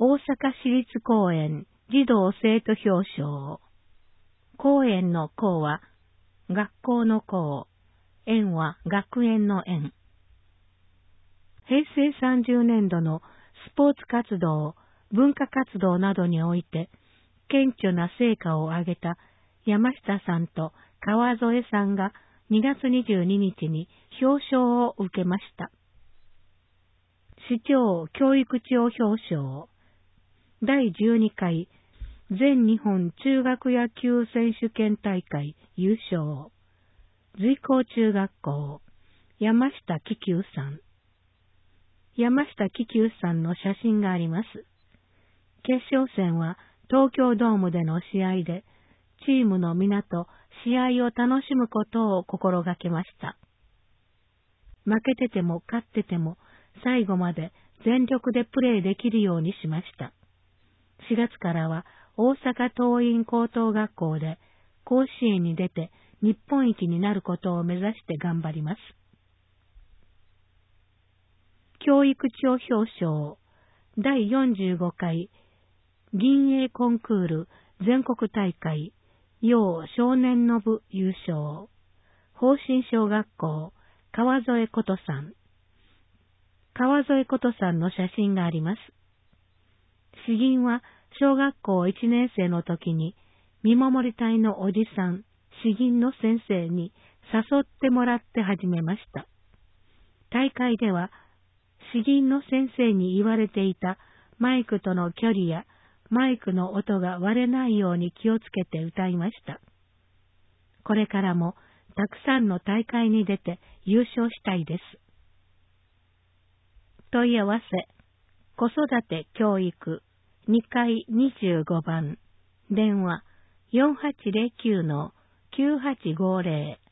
大阪市立公園児童生徒表彰。公園の公は学校の公、園は学園の園。平成30年度のスポーツ活動、文化活動などにおいて顕著な成果を上げた山下さんと川添さんが2月22日に表彰を受けました。市長教育長表彰。第12回全日本中学野球選手権大会優勝。随光中学校、山下喜久さん。山下喜久さんの写真があります。決勝戦は東京ドームでの試合で、チームの皆と試合を楽しむことを心がけました。負けてても勝ってても最後まで全力でプレーできるようにしました。4月からは大阪桐蔭高等学校で甲子園に出て日本一になることを目指して頑張ります。教育長表彰。第45回銀英コンクール全国大会幼少年の部優勝。方針小学校川添琴さん。川添琴さんの写真があります。詩吟は小学校1年生の時に見守り隊のおじさん、詩吟の先生に誘ってもらって始めました。大会では詩吟の先生に言われていたマイクとの距離やマイクの音が割れないように気をつけて歌いました。これからもたくさんの大会に出て優勝したいです。問い合わせ、子育て教育2階25番、電話 4809-9850